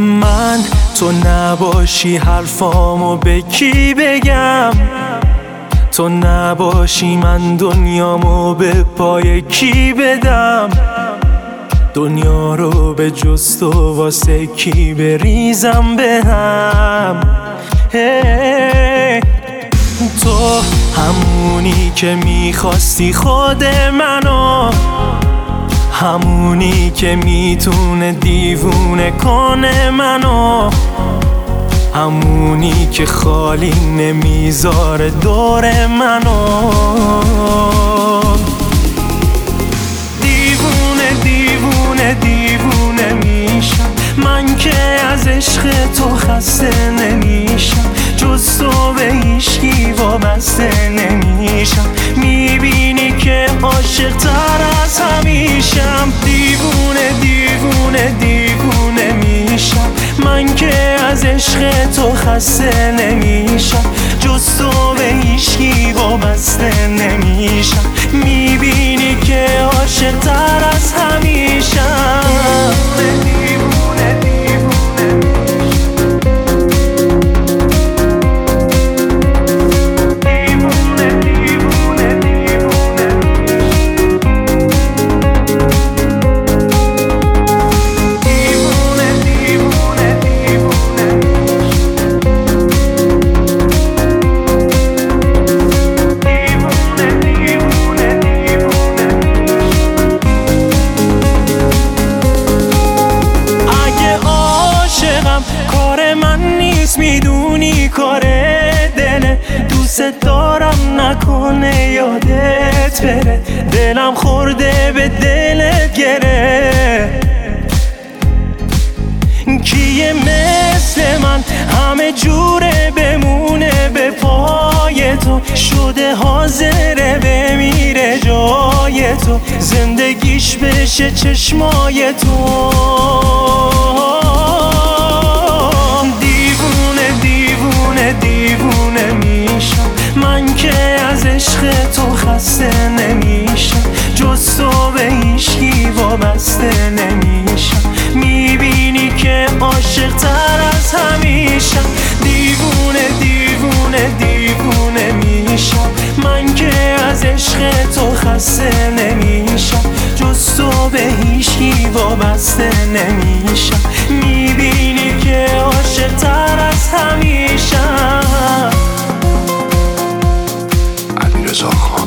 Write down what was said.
من تو نباشی حرفامو به کی بگم؟ تو نباشی من دنیامو به پای کی بدم؟ دنیا رو به جز تو واسه کی بریزم به هم؟ تو همونی که میخواستی خود منو، همونی که میتونه دیوونه کنه منو، همونی که خالی نمیذاره دور منو. دیوونه دیوونه دیوونه میشم من که از عشق تو خسته نمیشم، جز تو به هیچکی وابسته نمیشم. میبینی که عاشق تر از همیشم. دیوونه دیوونه دیوونه میشم من که از عشق تو خسته نمیشم، جز تو به هیچکی وابسته نمیشم. میبینی که عاشق تر از همیشم. کار من نیست میدونی، کار دله. دوست دارم نکنه یادت بره، دلم خورده به دلت گره. کیه مثل من همه جوره بمونه به پای تو، شده حاضره بمیره جای تو، زندگیش بشه چشمای تو. دیوونه میشم من که از عشق تو خسته نمیشم، جز تو به هیچکی وابسته نمیشم. میبینی که عاشق تر از همیشم. دیوونه دیوونه دیوونه میشم من که از عشق تو خسته نمیشم، جز تو به هیچکی وابسته نمیشم. میبینی که عاشق تر از همیشم. علیرضا خان.